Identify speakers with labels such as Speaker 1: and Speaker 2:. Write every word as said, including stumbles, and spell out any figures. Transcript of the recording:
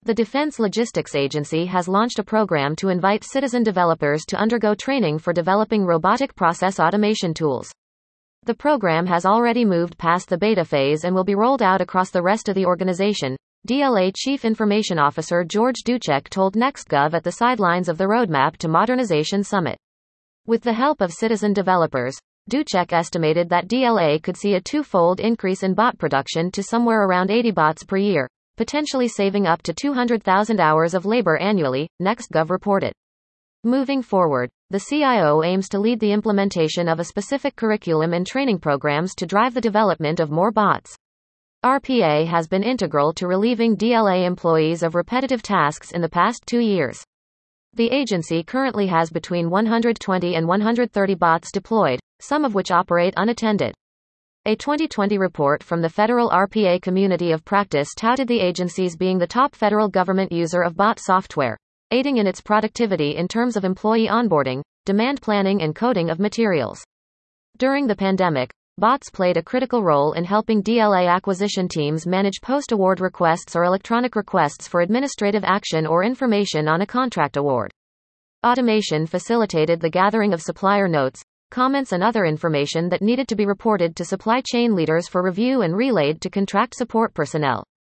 Speaker 1: The Defense Logistics Agency has launched a program to invite citizen developers to undergo training for developing robotic process automation tools. The program has already moved past the beta phase and will be rolled out across the rest of the organization, D L A Chief Information Officer George Duchek told NextGov at the sidelines of the Roadmap to Modernization Summit. With the help of citizen developers, Duchek estimated that D L A could see a two-fold increase in bot production to somewhere around eighty bots per year, potentially saving up to two hundred thousand hours of labor annually, NextGov reported. Moving forward, the C I O aims to lead the implementation of a specific curriculum and training programs to drive the development of more bots. R P A has been integral to relieving D L A employees of repetitive tasks in the past two years. The agency currently has between one hundred twenty and one hundred thirty bots deployed, some of which operate unattended. A twenty twenty report from the Federal R P A Community of Practice touted the agency's being the top federal government user of bot software, aiding in its productivity in terms of employee onboarding, demand planning and coding of materials. During the pandemic, bots played a critical role in helping D L A acquisition teams manage post-award requests or electronic requests for administrative action or information on a contract award. Automation facilitated the gathering of supplier notes, comments and other information that needed to be reported to supply chain leaders for review and relayed to contract support personnel.